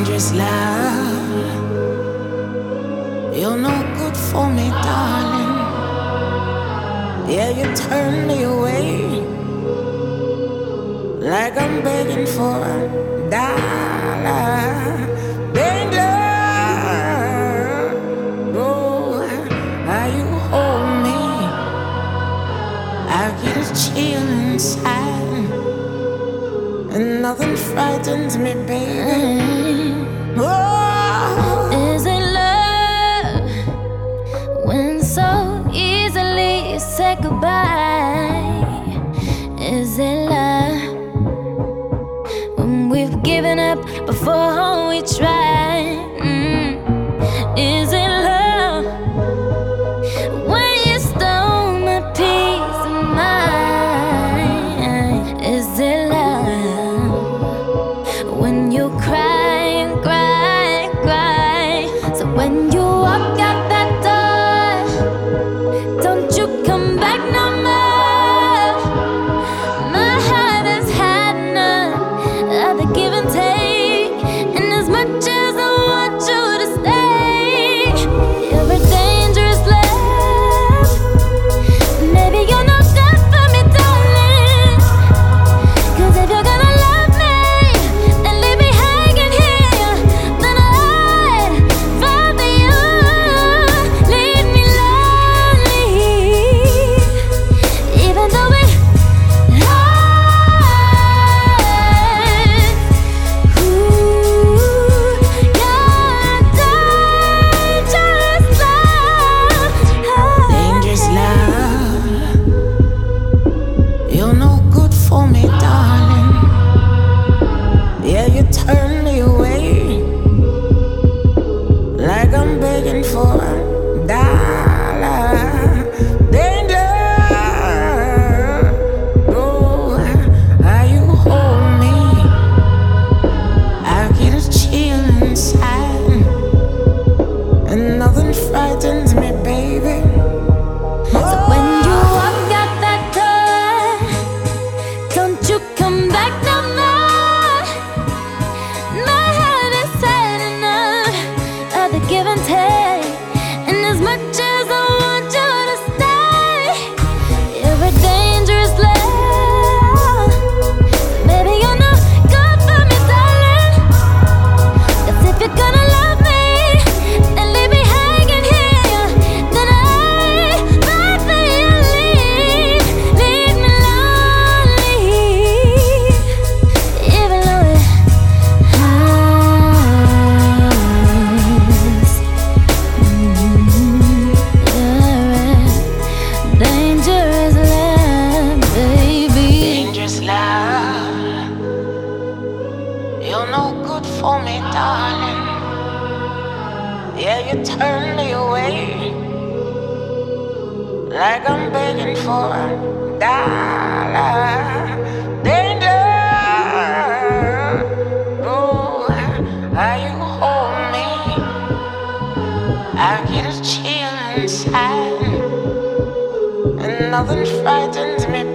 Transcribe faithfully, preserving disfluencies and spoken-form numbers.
Dangerous love, you're no good for me, darling. Yeah, you turn me away like I'm begging for a dollar. Danger, oh, how you hold me, I get a chill inside, and nothing frightens me, baby. Oh. Is it love when so easily you say goodbye? Is it love when we've given up before we try? Mm. Is it love when you stole my peace of mind? Is it love when you cry and cry and cry? So when you walk out that door, don't you come back no more. My heart has had enough of the give and take, and as much as I want you to stay, you're a dangerous love. Maybe you're not good for me, darling. 'Cause if you're gonna love me and leave me hanging here, then I'd rather you leave me lonely. Even though it hurts, ooh, you're dangerous love. Dangerous love, you're no good for me, darling. Yeah, you turn me away like I'm begging for a dollar. Danger, oh, how you hold me, I get a chill inside, and nothing frightens me, baby. So when you walk out that door, don't you come back no more. My heart is had enough of the give and take, and as much as I want you to stay, you're a dangerous love. Maybe you're not good for me, darling. 'Cause if you're gonna love me and leave me hanging here, then I'd rather you leave, leave me lonely. Even though it hurts. Mm, you're a dangerous love, baby. Dangerous love, you're no good for me, darling. Yeah, you turn me away like I'm begging for a dollar. Danger, oh, how you hold me, I get a chill inside, and nothing frightens me,